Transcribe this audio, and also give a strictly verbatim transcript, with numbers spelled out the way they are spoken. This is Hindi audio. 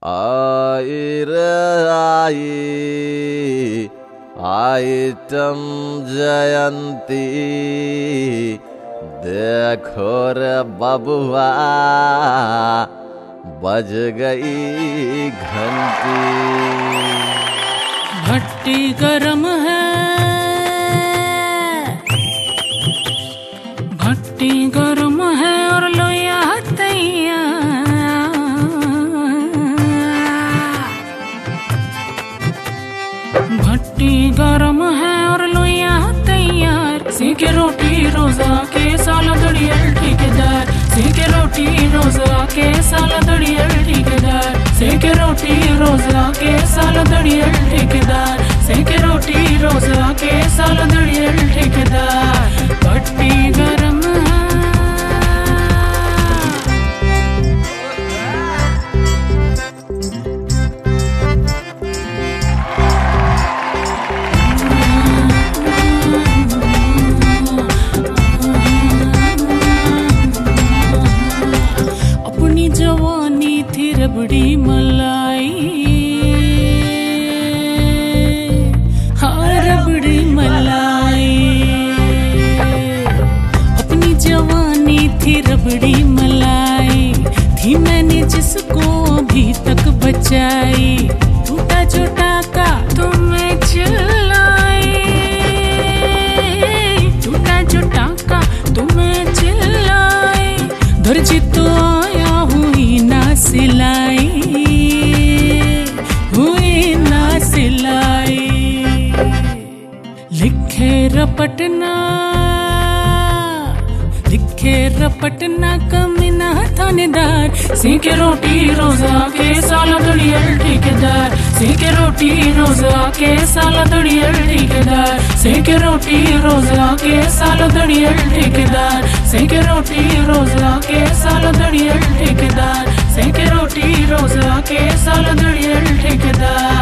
आई रे आई आइटम जयंती देखो रे बबुआ बज गई घंटी। भट्टी गरम है, भट्टी गरम है और लोया तैयार। भट्टी गरम है और लोया तैयार। सेके रोटी रोजा के साला दड़ियल ठेकेदार। सेके रोटी रोजा के साला दड़ियल ठेकेदार। सेके रोटी रोजा के साला दड़ियल ठेकेदार। सेके रोटी रोजा के साला दड़ियल ठेकेदार। भट्टी गरम है। अपनी जवानी थी रबड़ी मलाई, हाँ रबड़ी मलाई। अपनी जवानी थी रबड़ी मलाई, थी मैंने जिसको अभी तक बचाई। टूटा जो टाका तुम्हें चिल्लाई, टूटा जो टाका तुम्हें चिल्लाई। दर्जी तो आया हुई ना सिलाई, हुई ना सिलाई। लिखे रपटना, लिखे रपटना कमीना थानेदार। सेके रोटी रोजा के साला दड़ियल ठेकेदार। सेके रोटी रोजा के साला दड़ियल ठेकेदार। सेके रोटी रोजा के साला दड़ियल ठेकेदार। सेके रोटी रोजा के साला दड़ियल ठेकेदार। सेके रोटी रोजा के साला दड़ियल ठेकेदार।